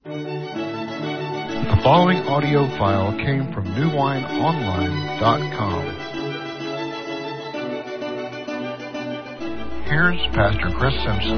The following audio file came from newwineonline.com. Here's Pastor Chris Simpson.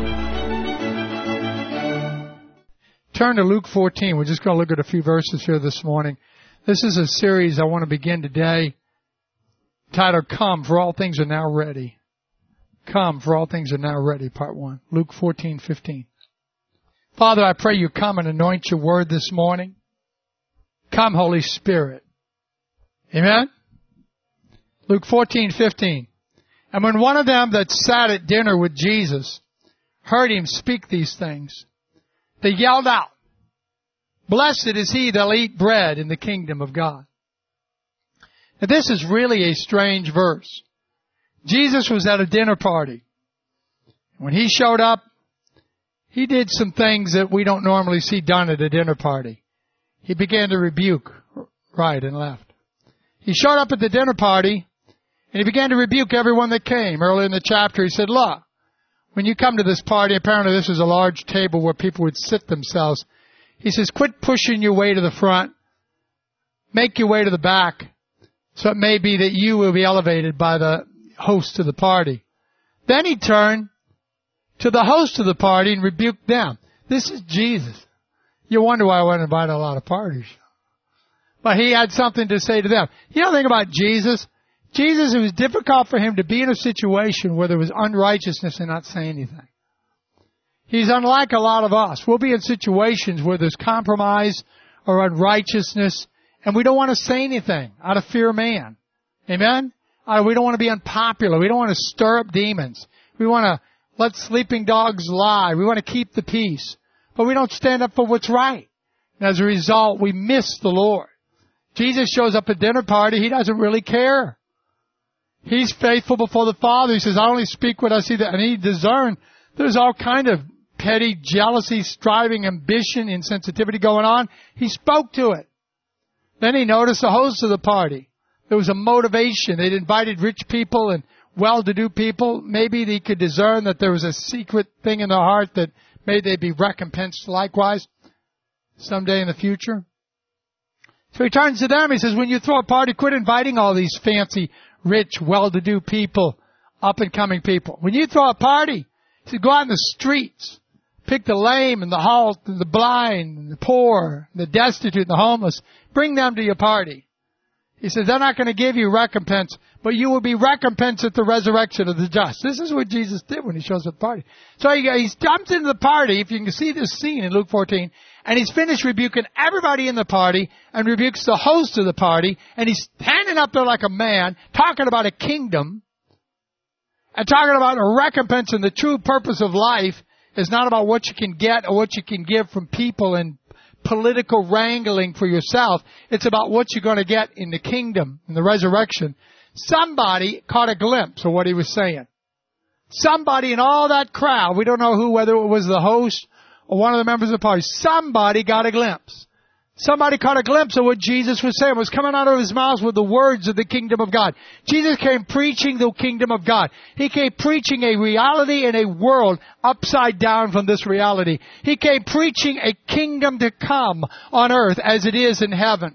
Turn to Luke 14. We're just going to look at a few verses here this morning. This is a series I want to begin today titled, Come, for all things are now ready. Come, for all things are now ready, part 1. Luke 14:15. Father, I pray you come and anoint your word this morning. Come, Holy Spirit. Amen? Luke 14:15. And when one of them that sat at dinner with Jesus heard him speak these things, they yelled out, Blessed is he that will eat bread in the kingdom of God. Now this is really a strange verse. Jesus was at a dinner party. When he showed up, he did some things that we don't normally see done at a dinner party. He began to rebuke right and left. He showed up at the dinner party, and he began to rebuke everyone that came. Early in the chapter, he said, Look, when you come to this party, apparently this is a large table where people would sit themselves. He says, quit pushing your way to the front. Make your way to the back. So it may be that you will be elevated by the host of the party. Then he turned to the host of the party and rebuked them. This is Jesus. You wonder why I wasn't invited to a lot of parties. But he had something to say to them. You know the thing about Jesus? Jesus, it was difficult for him to be in a situation where there was unrighteousness and not say anything. He's unlike a lot of us. We'll be in situations where there's compromise or unrighteousness, and we don't want to say anything out of fear of man. Amen? We don't want to be unpopular. We don't want to stir up demons. We want to let sleeping dogs lie. We want to keep the peace. But we don't stand up for what's right. And as a result, we miss the Lord. Jesus shows up at dinner party. He doesn't really care. He's faithful before the Father. He says, I only speak what I see. And he discerned there's all kind of petty jealousy, striving, ambition, insensitivity going on. He spoke to it. Then he noticed the host of the party. There was a motivation. They'd invited rich people and well-to-do people. Maybe he could discern that there was a secret thing in their heart that may they be recompensed likewise someday in the future. So he turns to them. He says, when you throw a party, quit inviting all these fancy, rich, well-to-do people, up-and-coming people. When you throw a party, he said, go out in the streets. Pick the lame and the halt and the blind and the poor, and the destitute and the homeless. Bring them to your party. He says, they're not going to give you recompense, but you will be recompensed at the resurrection of the just. This is what Jesus did when he shows up at the party. So he jumps into the party, if you can see this scene in Luke 14, and he's finished rebuking everybody in the party and rebukes the host of the party, and he's standing up there like a man, talking about a kingdom, and talking about a recompense, and the true purpose of life is not about what you can get or what you can give from people and political wrangling for yourself. It's about what you're going to get in the kingdom, in the resurrection. Somebody caught a glimpse of what he was saying. Somebody in all that crowd, we don't know who, whether it was the host or one of the members of the party, somebody got a glimpse. Somebody caught a glimpse of what Jesus was saying. It was coming out of his mouth with the words of the kingdom of God. Jesus came preaching the kingdom of God. He came preaching a reality and a world upside down from this reality. He came preaching a kingdom to come on earth as it is in heaven.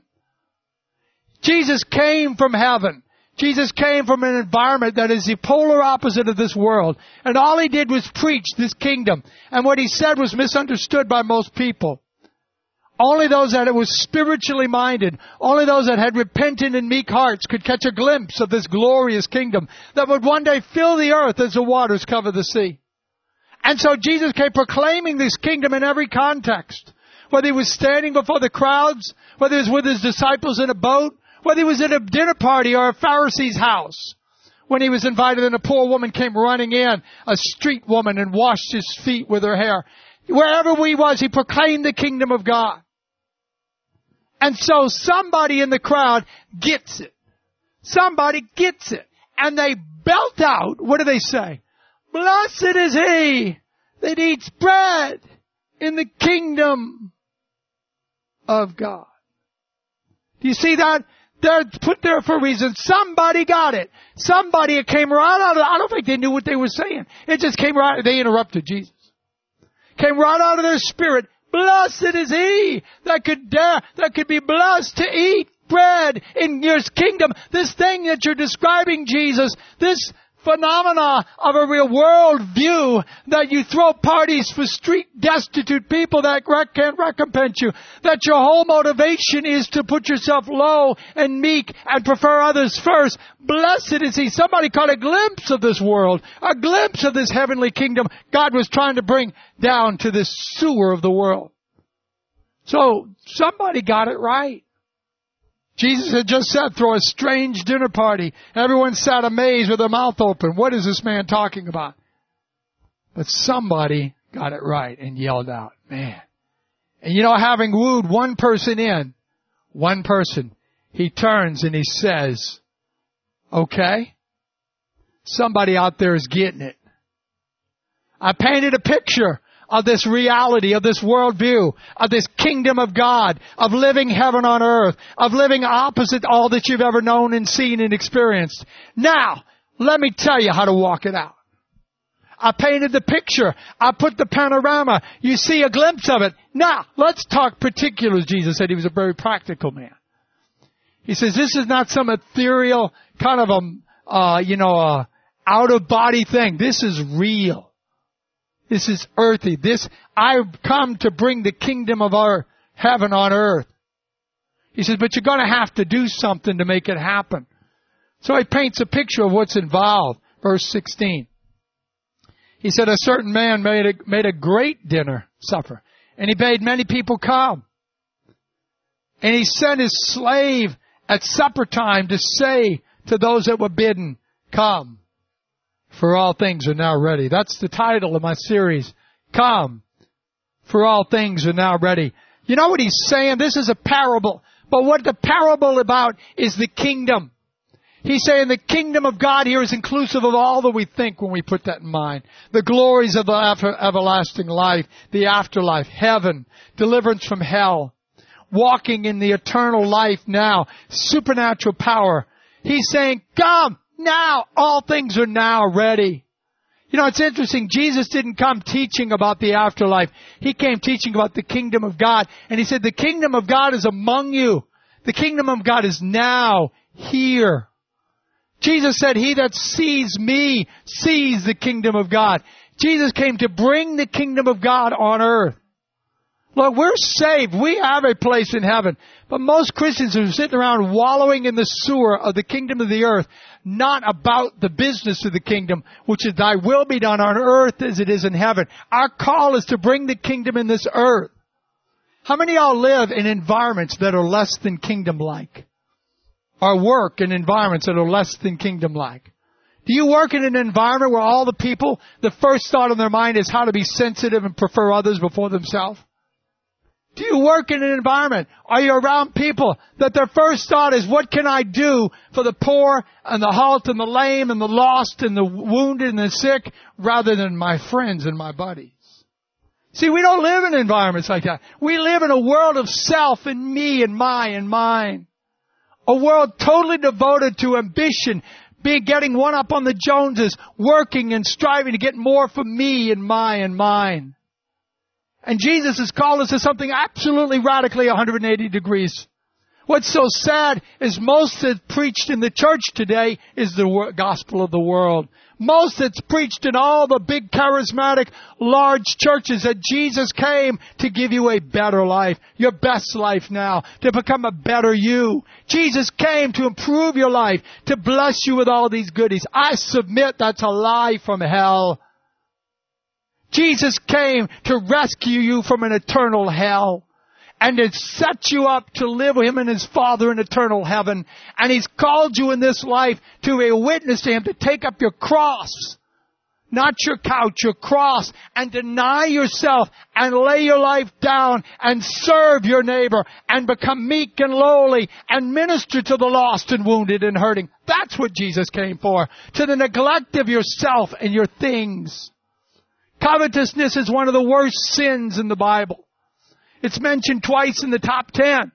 Jesus came from heaven. Jesus came from an environment that is the polar opposite of this world. And all he did was preach this kingdom. And what he said was misunderstood by most people. Only those that were spiritually minded, only those that had repentant and meek hearts could catch a glimpse of this glorious kingdom that would one day fill the earth as the waters cover the sea. And so Jesus came proclaiming this kingdom in every context. Whether he was standing before the crowds, whether he was with his disciples in a boat, whether he was at a dinner party or a Pharisee's house. When he was invited and a poor woman came running in, a street woman, and washed his feet with her hair. Wherever he was, he proclaimed the kingdom of God. And so somebody in the crowd gets it. Somebody gets it. And they belt out, what do they say? Blessed is he that eats bread in the kingdom of God. Do you see that? They're put there for a reason. Somebody got it. Somebody, it came right out of, I don't think they knew what they were saying. It just came right, they interrupted Jesus. Came right out of their spirit. Blessed is he that could be blessed to eat bread in your kingdom. This thing that you're describing, Jesus, this phenomena of a real world view that you throw parties for street destitute people that can't recompense you, that your whole motivation is to put yourself low and meek and prefer others first. Blessed is he. Somebody caught a glimpse of this world, a glimpse of this heavenly kingdom God was trying to bring down to this sewer of the world. So somebody got it right. Jesus had just said, throw a strange dinner party. Everyone sat amazed with their mouth open. What is this man talking about? But somebody got it right and yelled out, man. And you know, having wooed one person, he turns and he says, okay, somebody out there is getting it. I painted a picture of this reality, of this worldview, of this kingdom of God, of living heaven on earth, of living opposite all that you've ever known and seen and experienced. Now, let me tell you how to walk it out. I painted the picture. I put the panorama. You see a glimpse of it. Now, let's talk particulars. Jesus said he was a very practical man. He says this is not some ethereal kind of a out-of-body thing. This is real. This is earthy. I've come to bring the kingdom of our heaven on earth. He says, but you're going to have to do something to make it happen. So he paints a picture of what's involved. Verse 16. He said, a certain man made a great dinner supper, and he bade many people come. And he sent his slave at supper time to say to those that were bidden, come. For all things are now ready. That's the title of my series. Come, for all things are now ready. You know what he's saying? This is a parable. But what the parable about is the kingdom. He's saying the kingdom of God here is inclusive of all that we think when we put that in mind. The glories of the everlasting life, the afterlife, heaven, deliverance from hell, walking in the eternal life now, supernatural power. He's saying, come. Now, all things are now ready. You know, it's interesting. Jesus didn't come teaching about the afterlife. He came teaching about the kingdom of God. And he said, the kingdom of God is among you. The kingdom of God is now here. Jesus said, he that sees me sees the kingdom of God. Jesus came to bring the kingdom of God on earth. Look, we're saved. We have a place in heaven. But most Christians are sitting around wallowing in the sewer of the kingdom of the earth, not about the business of the kingdom, which is thy will be done on earth as it is in heaven. Our call is to bring the kingdom in this earth. How many of y'all live in environments that are less than kingdom-like? Or work in environments that are less than kingdom-like? Do you work in an environment where all the people, the first thought on their mind is how to be sensitive and prefer others before themselves? Do you work in an environment? Are you around people that their first thought is, what can I do for the poor and the halt and the lame and the lost and the wounded and the sick, rather than my friends and my buddies? See, we don't live in environments like that. We live in a world of self and me and my and mine. A world totally devoted to ambition, getting one up on the Joneses, working and striving to get more for me and my and mine. And Jesus has called us to something absolutely radically 180 degrees. What's so sad is most that's preached in the church today is the gospel of the world. Most that's preached in all the big charismatic large churches that Jesus came to give you a better life, your best life now, to become a better you. Jesus came to improve your life, to bless you with all these goodies. I submit that's a lie from hell. Jesus came to rescue you from an eternal hell and to set you up to live with Him and His Father in eternal heaven. And He's called you in this life to be a witness to Him, to take up your cross, not your couch, your cross, and deny yourself and lay your life down and serve your neighbor and become meek and lowly and minister to the lost and wounded and hurting. That's what Jesus came for, to the neglect of yourself and your things. Covetousness is one of the worst sins in the Bible. It's mentioned twice in the top 10.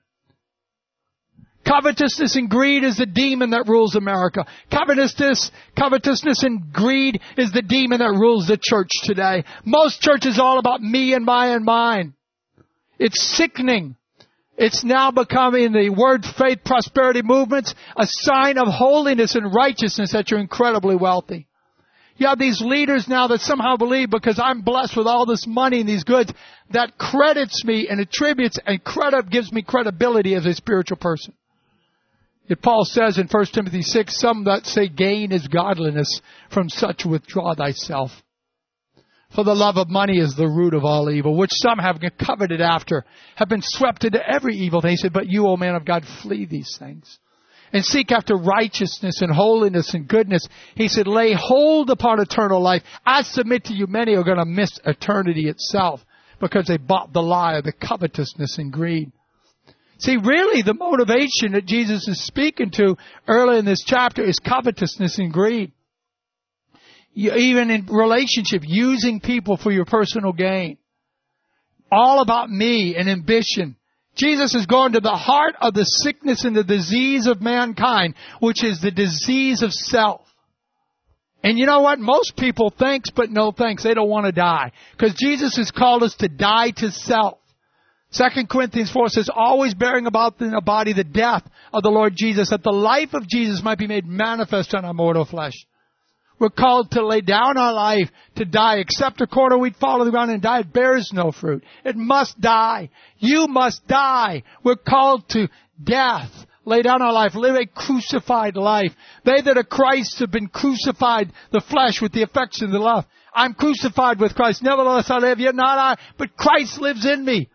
Covetousness and greed is the demon that rules America. Covetousness and greed is the demon that rules the church today. Most churches are all about me and my and mine. It's sickening. It's now becoming the word faith prosperity movements a sign of holiness and righteousness that you're incredibly wealthy. You have these leaders now that somehow believe because I'm blessed with all this money and these goods, that credits me and attributes and gives me credibility as a spiritual person. Yet Paul says in 1 Timothy 6, some that say gain is godliness, from such withdraw thyself. For the love of money is the root of all evil, which some have coveted after, have been swept into every evil thing. He said, but you, O man of God, flee these things. And seek after righteousness and holiness and goodness. He said, lay hold upon eternal life. I submit to you, many are going to miss eternity itself because they bought the lie of the covetousness and greed. See, really the motivation that Jesus is speaking to early in this chapter is covetousness and greed. Even in relationship, using people for your personal gain. All about me and ambition. Jesus is going to the heart of the sickness and the disease of mankind, which is the disease of self. And you know what? Most people thanks, but no thanks. They don't want to die. Because Jesus has called us to die to self. 2 Corinthians 4 says, always bearing about in the body the death of the Lord Jesus, that the life of Jesus might be made manifest on our mortal flesh. We're called to lay down our life, to die. Except a corn of wheat fall to the ground and die, it bears no fruit. It must die. You must die. We're called to death. Lay down our life. Live a crucified life. They that are Christ have been crucified, the flesh with the affection of the love. I'm crucified with Christ. Nevertheless I live, yet not I, but Christ lives in me.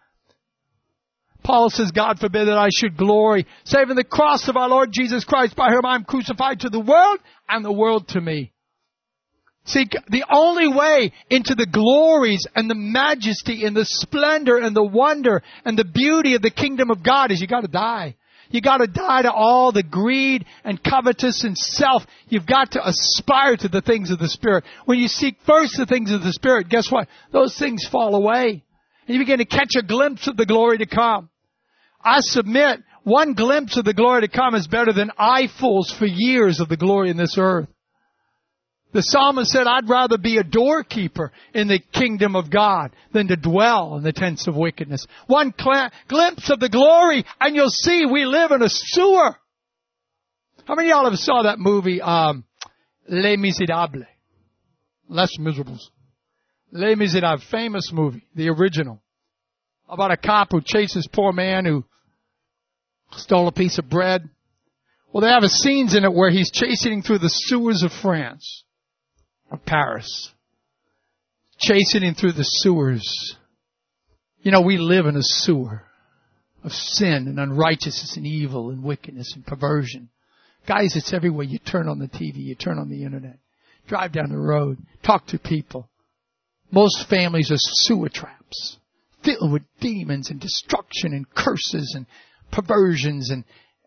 Paul says, God forbid that I should glory, save in the cross of our Lord Jesus Christ, by whom I am crucified to the world, and the world to me. See, the only way into the glories and the majesty and the splendor and the wonder and the beauty of the kingdom of God is you got to die. You got to die to all the greed and covetous and self. You've got to aspire to the things of the Spirit. When you seek first the things of the Spirit, guess what? Those things fall away. And you begin to catch a glimpse of the glory to come. I submit, one glimpse of the glory to come is better than eyefuls for years of the glory in this earth. The psalmist said, I'd rather be a doorkeeper in the kingdom of God than to dwell in the tents of wickedness. One glimpse of the glory and you'll see we live in a sewer. How many of y'all ever saw that movie, Les Miserables? Les Miserables. Les Miserables, famous movie, the original. About a cop who chases poor man who stole a piece of bread. Well, they have scenes in it where he's chasing him through the sewers of France. Of Paris. Chasing him through the sewers. You know, we live in a sewer of sin and unrighteousness and evil and wickedness and perversion. Guys, it's everywhere. You turn on the TV, you turn on the internet, drive down the road, talk to people. Most families are sewer traps, filled with demons and destruction and curses and perversions and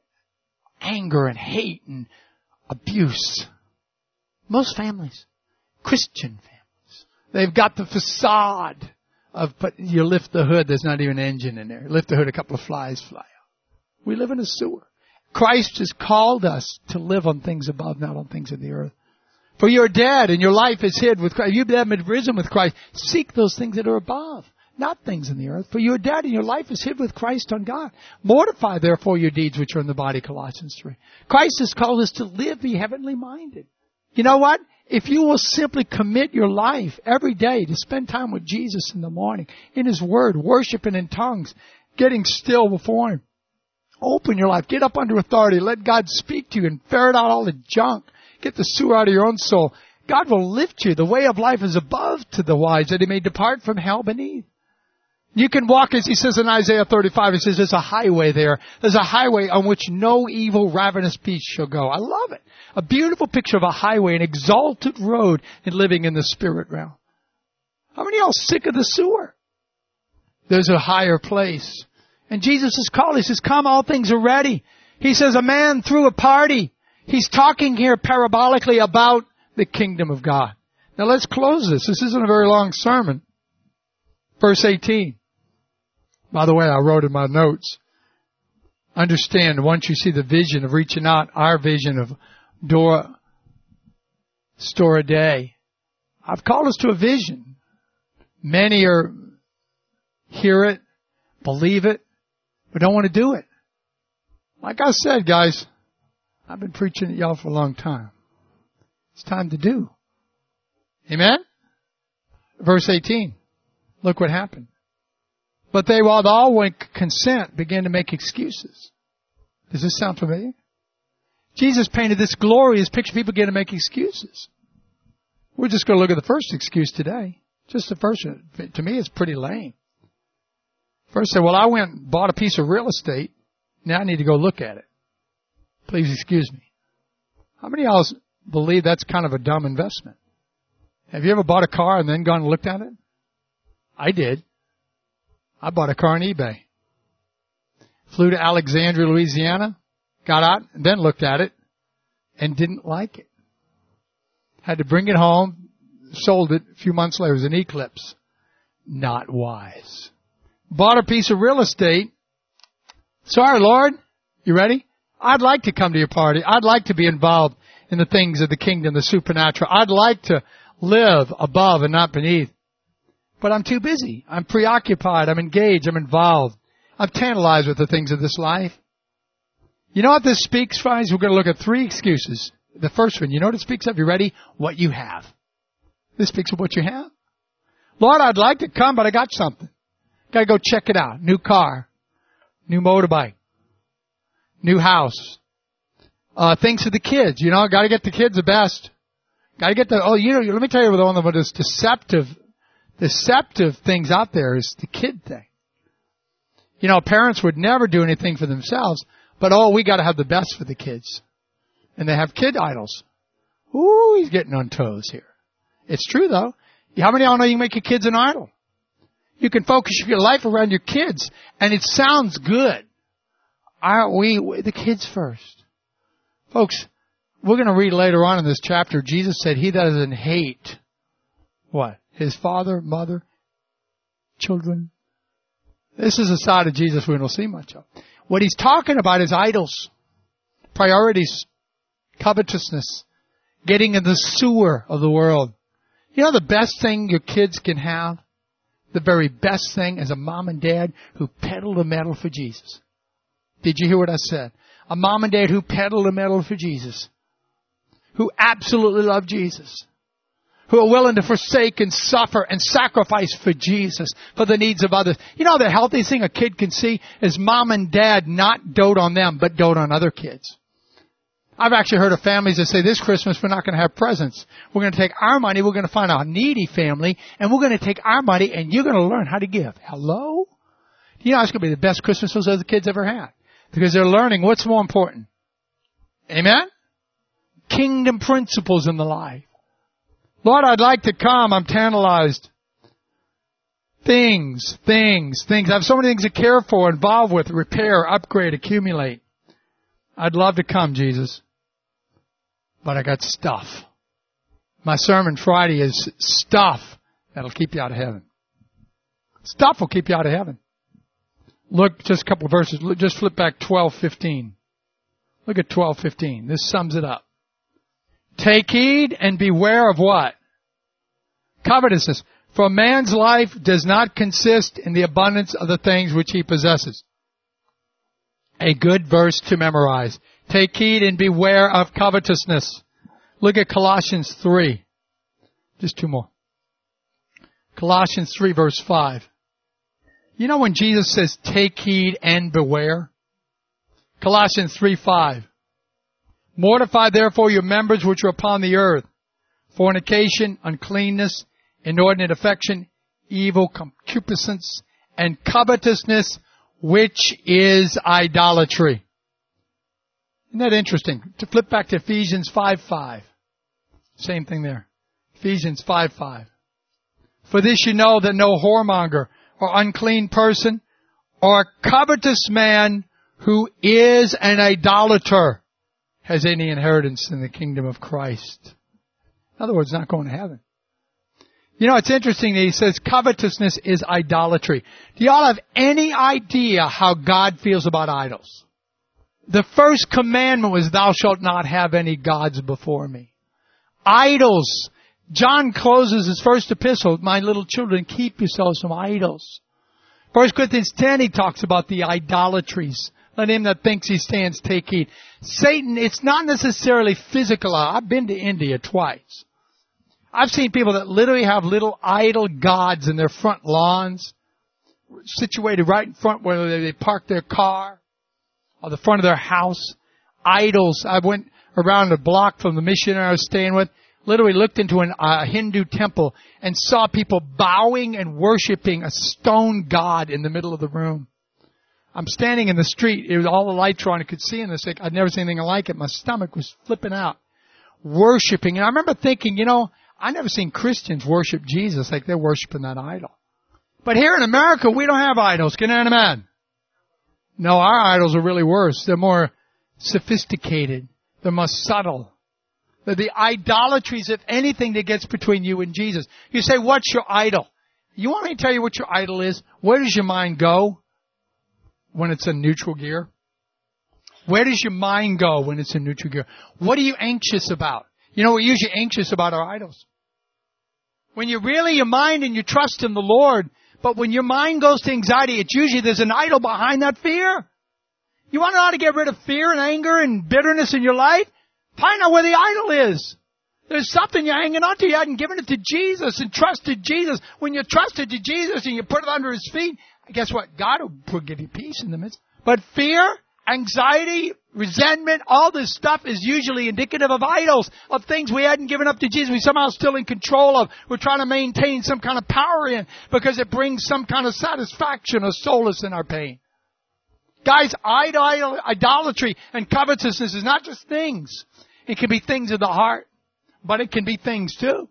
anger and hate and abuse. Most families. Christian families. They've got the facade of, but you lift the hood, there's not even an engine in there. Lift the hood, a couple of flies fly out. We live in a sewer. Christ has called us to live on things above, not on things of the earth. For you're dead and your life is hid with Christ. You've been risen with Christ. Seek those things that are above, not things in the earth. For you are dead and your life is hid with Christ on God. Mortify therefore your deeds which are in the body, Colossians 3. Christ has called us to live, be heavenly minded. You know what? If you will simply commit your life every day to spend time with Jesus in the morning, in His Word, worshiping in tongues, getting still before Him, open your life, get up under authority, let God speak to you and ferret out all the junk, get the sewer out of your own soul. God will lift you. The way of life is above to the wise, that he may depart from hell beneath. You can walk, as he says in Isaiah 35, he says there's a highway there. There's a highway on which no evil, ravenous beast shall go. I love it. A beautiful picture of a highway, an exalted road in living in the spirit realm. How many of y'all sick of the sewer? There's a higher place. And Jesus is calling. He says, come, all things are ready. He says, a man threw a party. He's talking here parabolically about the kingdom of God. Now let's close this. This isn't a very long sermon. Verse 18. By the way, I wrote in my notes, understand once you see the vision of reaching out, our vision of store a day. I've called us to a vision. Many hear it, believe it, but don't want to do it. Like I said, guys, I've been preaching at y'all for a long time. It's time to do. Amen? Verse 18. Look what happened. But they, while all went consent, began to make excuses. Does this sound familiar? Jesus painted this glorious picture. People began to make excuses. We're just going to look at the first excuse today. Just the first one. To me, it's pretty lame. First said, well, I went and bought a piece of real estate. Now I need to go look at it. Please excuse me. How many of y'all believe that's kind of a dumb investment? Have you ever bought a car and then gone and looked at it? I did. I bought a car on eBay. Flew to Alexandria, Louisiana, got out, and then looked at it, and didn't like it. Had to bring it home, sold it a few months later. It was an Eclipse. Not wise. Bought a piece of real estate. Sorry, Lord. You ready? I'd like to come to your party. I'd like to be involved in the things of the kingdom, the supernatural. I'd like to live above and not beneath. But I'm too busy. I'm preoccupied. I'm engaged. I'm involved. I'm tantalized with the things of this life. You know what this speaks, guys? We're going to look at 3 excuses. The first one, you know what it speaks of? You ready? What you have. This speaks of what you have. Lord, I'd like to come, but I got something. Got to go check it out. New car. New motorbike. New house. Things for the kids. You know, got to get the kids the best. Got to get the, let me tell you one of the most deceptive things out there is the kid thing. You know, parents would never do anything for themselves, but we got to have the best for the kids. And they have kid idols. Ooh, he's getting on toes here. It's true though. How many of y'all know you can make your kids an idol? You can focus your life around your kids, and it sounds good. Aren't we the kids first? Folks, we're going to read later on in this chapter, Jesus said, he that doesn't hate, what? His father, mother, children. This is a side of Jesus we don't see much of. What he's talking about is idols, priorities, covetousness, getting in the sewer of the world. You know the best thing your kids can have? The very best thing is a mom and dad who pedal the metal for Jesus. Did you hear what I said? A mom and dad who pedal the metal for Jesus. Who absolutely love Jesus. Who are willing to forsake and suffer and sacrifice for Jesus, for the needs of others. You know the healthiest thing a kid can see is mom and dad not dote on them, but dote on other kids. I've actually heard of families that say, this Christmas we're not going to have presents. We're going to take our money, we're going to find a needy family, and we're going to take our money and you're going to learn how to give. Hello? You know, it's going to be the best Christmas those other kids ever had. Because they're learning what's more important. Amen? Kingdom principles in the life. Lord, I'd like to come. I'm tantalized. Things. I have so many things to care for, involved with, repair, upgrade, accumulate. I'd love to come, Jesus. But I got stuff. My sermon Friday is stuff that'll keep you out of heaven. Stuff will keep you out of heaven. Look, just a couple of verses. Just flip back 12:15. Look at 12:15. This sums it up. Take heed and beware of what? Covetousness. For man's life does not consist in the abundance of the things which he possesses. A good verse to memorize. Take heed and beware of covetousness. Look at Colossians 3. Just 2 more. Colossians 3 verse 5. You know when Jesus says, take heed and beware? Colossians 3:5. Mortify therefore your members which are upon the earth. Fornication, uncleanness, inordinate affection, evil concupiscence, and covetousness, which is idolatry. Isn't that interesting? To flip back to Ephesians 5:5. Same thing there. Ephesians 5:5. For this you know that no whoremonger, or unclean person, or covetous man who is an idolater has any inheritance in the kingdom of Christ. In other words, not going to heaven. You know, it's interesting that he says covetousness is idolatry. Do y'all have any idea how God feels about idols? The first commandment was, thou shalt not have any gods before me. Idols. John closes his first epistle, my little children, keep yourselves from idols. 1 Corinthians 10, he talks about the idolatries. Let him that thinks he stands take heed. Satan, it's not necessarily physical. I've been to India twice. I've seen people that literally have little idol gods in their front lawns, situated right in front where they park their car, or the front of their house. Idols. I went around a block from the missionary I was staying with, literally looked into a Hindu temple and saw people bowing and worshiping a stone god in the middle of the room. I'm standing in the street. It was all the lights were on. I could see in this thing. I'd never seen anything like it. My stomach was flipping out. Worshiping. And I remember thinking, I never seen Christians worship Jesus like they're worshiping that idol. But here in America, we don't have idols. Can anyone imagine? No, our idols are really worse. They're more sophisticated. They're more subtle. They're the idolatries, if anything, that gets between you and Jesus. You say, what's your idol? You want me to tell you what your idol is? Where does your mind go when it's in neutral gear? Where does your mind go when it's in neutral gear? What are you anxious about? We're usually anxious about our idols. When you're really your mind and you trust in the Lord, but when your mind goes to anxiety, it's usually there's an idol behind that fear. You want to know how to get rid of fear and anger and bitterness in your life? Find out where the idol is. There's something you're hanging on to. You hadn't given it to Jesus and trusted Jesus. When you trusted to Jesus and you put it under His feet, guess what? God will give you peace in the midst. But fear, anxiety, resentment, all this stuff is usually indicative of idols, of things we hadn't given up to Jesus. We somehow still in control of. We're trying to maintain some kind of power in because it brings some kind of satisfaction or solace in our pain. Guys, idolatry and covetousness is not just things. It can be things of the heart, but it can be things too.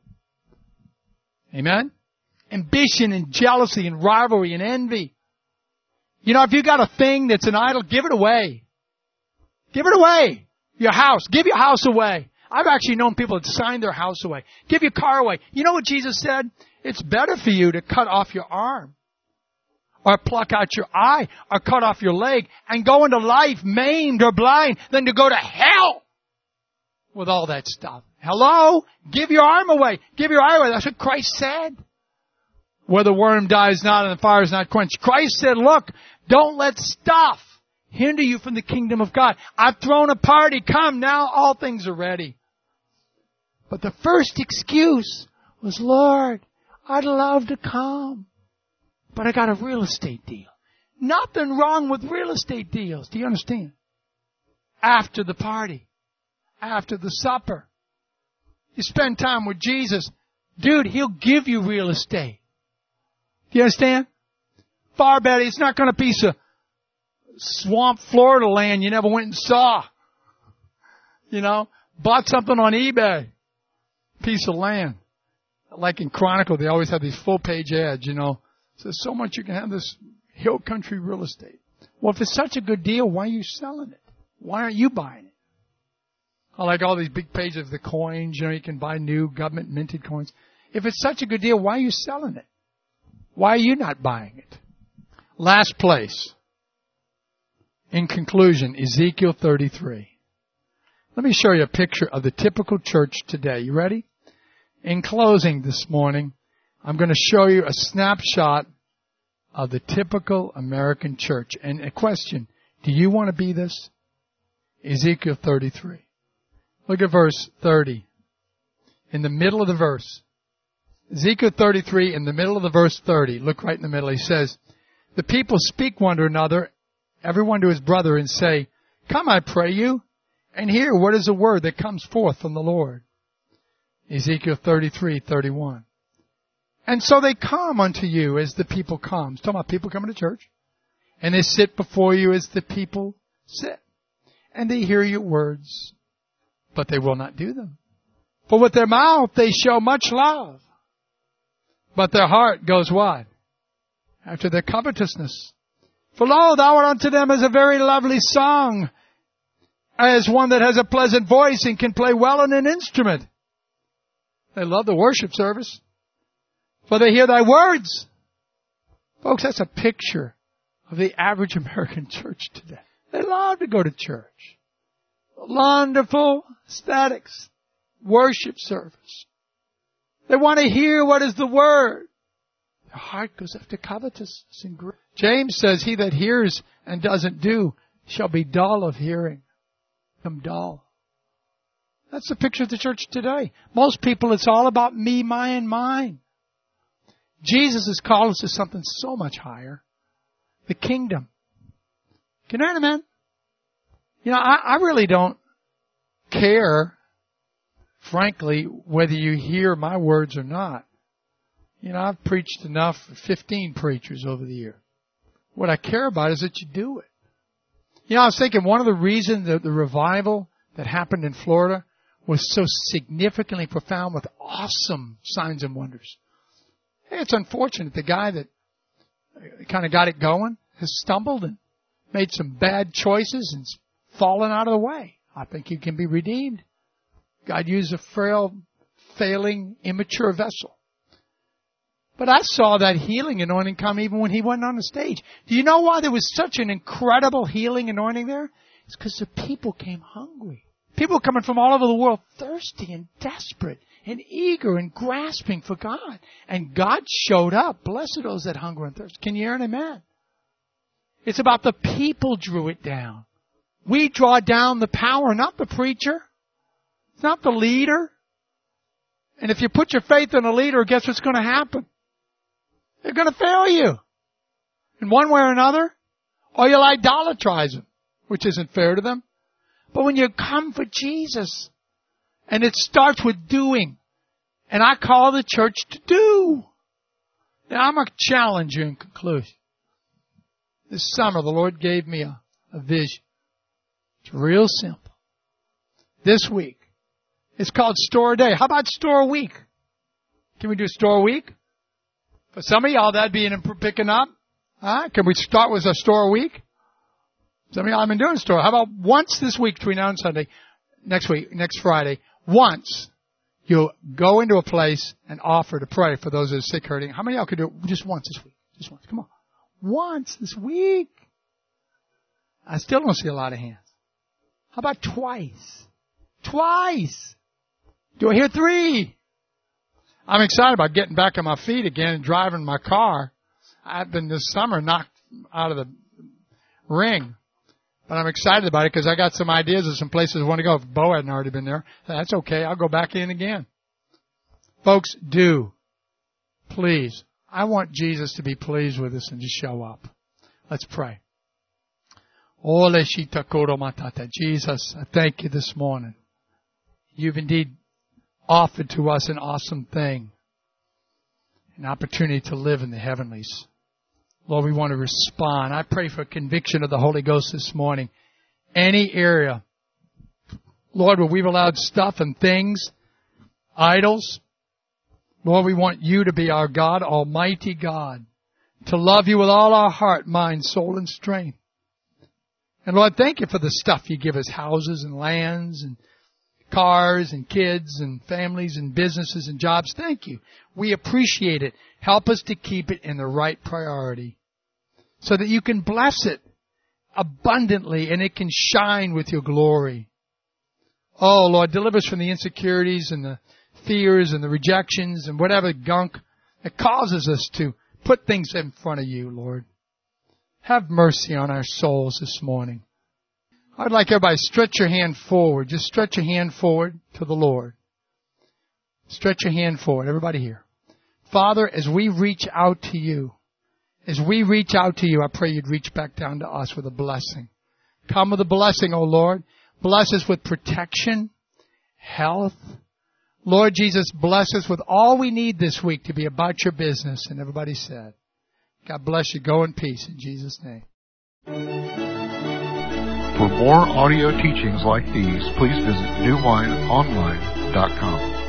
Amen? Ambition and jealousy and rivalry and envy. If you got a thing that's an idol, give it away. Give it away. Your house. Give your house away. I've actually known people that sign their house away. Give your car away. You know what Jesus said? It's better for you to cut off your arm, or pluck out your eye, or cut off your leg, and go into life maimed or blind, than to go to hell with all that stuff. Hello? Give your arm away. Give your eye away. That's what Christ said. Where the worm dies not and the fire is not quenched. Christ said, look, don't let stuff hinder you from the kingdom of God. I've thrown a party. Come now, all things are ready. But the first excuse was, Lord, I'd love to come, but I got a real estate deal. Nothing wrong with real estate deals. Do you understand? After the party, after the supper, you spend time with Jesus. Dude, He'll give you real estate. Do you understand? Far better. It's not going to be a piece of swamp Florida land you never went and saw. Bought something on eBay. Piece of land. Like in Chronicle, they always have these full page ads, Says so much you can have this hill country real estate. Well, if it's such a good deal, why are you selling it? Why aren't you buying it? I like all these big pages of the coins, you can buy new government minted coins. If it's such a good deal, why are you selling it? Why are you not buying it? Last place. In conclusion, Ezekiel 33. Let me show you a picture of the typical church today. You ready? In closing this morning, I'm going to show you a snapshot of the typical American church. And a question, do you want to be this? Ezekiel 33. Look at verse 30. In the middle of the verse. Ezekiel 33, in the middle of the verse 30. Look right in the middle. He says, the people speak one to another, everyone to his brother, and say, come, I pray you, and hear what is the word that comes forth from the Lord. Ezekiel 33:31. And so they come unto you as the people come. It's talking about people coming to church. And they sit before you as the people sit. And they hear your words, but they will not do them. For with their mouth they show much love, but their heart goes what? After their covetousness. For lo, thou art unto them as a very lovely song, as one that has a pleasant voice and can play well on an instrument. They love the worship service, for they hear thy words. Folks, that's a picture of the average American church today. They love to go to church. Wonderful statics, worship service. They want to hear what is the word. Their heart goes after covetousness and greed. James says, he that hears and doesn't do shall be dull of hearing. Become dull. That's the picture of the church today. Most people, it's all about me, my, and mine. Jesus has called us to something so much higher. The kingdom. Can you hear, man? You know, I really don't care, frankly, whether you hear my words or not. You know, I've preached enough, 15 preachers over the year. What I care about is that you do it. You know, I was thinking one of the reasons that the revival that happened in Florida was so significantly profound with awesome signs and wonders. Hey, it's unfortunate the guy that kind of got it going has stumbled and made some bad choices and fallen out of the way. I think he can be redeemed. God used a frail, failing, immature vessel. But I saw that healing anointing come even when he wasn't on the stage. Do you know why there was such an incredible healing anointing there? It's because the people came hungry. People coming from all over the world, thirsty and desperate and eager and grasping for God. And God showed up. Blessed are those that hunger and thirst. Can you hear an amen? It's about the people drew it down. We draw down the power, not the preacher. It's not the leader. And if you put your faith in a leader, guess what's going to happen? They're going to fail you in one way or another, or you'll idolatrize them, which isn't fair to them. But when you come for Jesus, and it starts with doing, and I call the church to do. Now I'm going to challenge you in conclusion. This summer the Lord gave me a vision. It's real simple. This week, it's called Store a Day. How about Store a Week? Can we do Store a Week? For some of y'all, that'd be picking up. Can we start with a Store a Week? Some of y'all have been doing Store. How about once this week between now and Sunday, next Friday, once you go into a place and offer to pray for those that are sick, hurting. How many of y'all could do it just once this week? Just once. Come on. Once this week. I still don't see a lot of hands. How about twice? Twice. Do I hear 3? I'm excited about getting back on my feet again and driving my car. I've been this summer knocked out of the ring. But I'm excited about it because I got some ideas of some places I want to go. If Bo hadn't already been there, that's okay. I'll go back in again. Folks, do. Please. I want Jesus to be pleased with us and just show up. Let's pray. Jesus, I thank you this morning. You've indeed offered to us an awesome thing, an opportunity to live in the heavenlies. Lord, we want to respond. I pray for conviction of the Holy Ghost this morning. Any area, Lord, where we've allowed stuff and things, idols, Lord, we want you to be our God, Almighty God, to love you with all our heart, mind, soul, and strength. And Lord, thank you for the stuff you give us, houses and lands and cars and kids and families and businesses and jobs. Thank you. We appreciate it. Help us to keep it in the right priority so that you can bless it abundantly and it can shine with your glory. Oh, Lord, deliver us from the insecurities and the fears and the rejections and whatever gunk that causes us to put things in front of you, Lord. Have mercy on our souls this morning. I'd like everybody to stretch your hand forward. Just stretch your hand forward to the Lord. Stretch your hand forward. Everybody here. Father, as we reach out to you, I pray you'd reach back down to us with a blessing. Come with a blessing, O Lord. Bless us with protection, health. Lord Jesus, bless us with all we need this week to be about your business. And everybody said, God bless you. Go in peace in Jesus' name. For more audio teachings like these, please visit newwineonline.com.